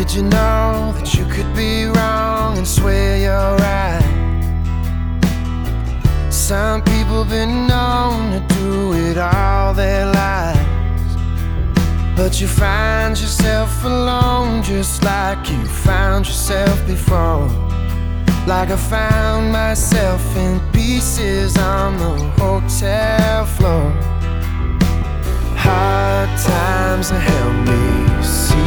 did you know that you could be wrong and swear you're right? Some people been known to do it all their lives, but you find yourself alone just like you found yourself before. Like I found myself in pieces on the hotel floor. Hard times have helped me see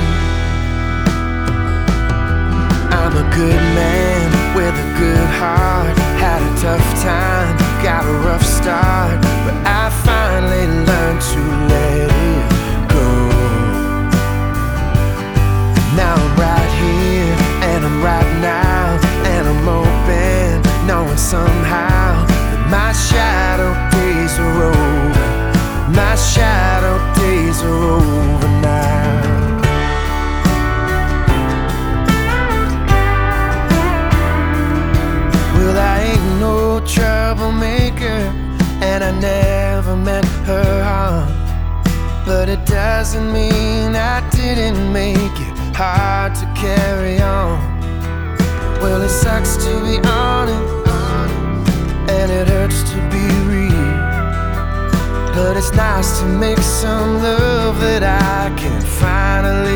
I'm a good man with a good heart. Had a tough time, got a rough start, but I finally learned to let it go. Now I'm right here, and I'm right now, and I'm open, knowing somehow that my shadow days are over. My shadow days are over now. Well, I ain't no troublemaker, and I never meant her harm, but it doesn't mean I didn't make it hard to carry on. Well, it sucks to be honest, and it hurts to be real, but it's nice to make some love that I can finally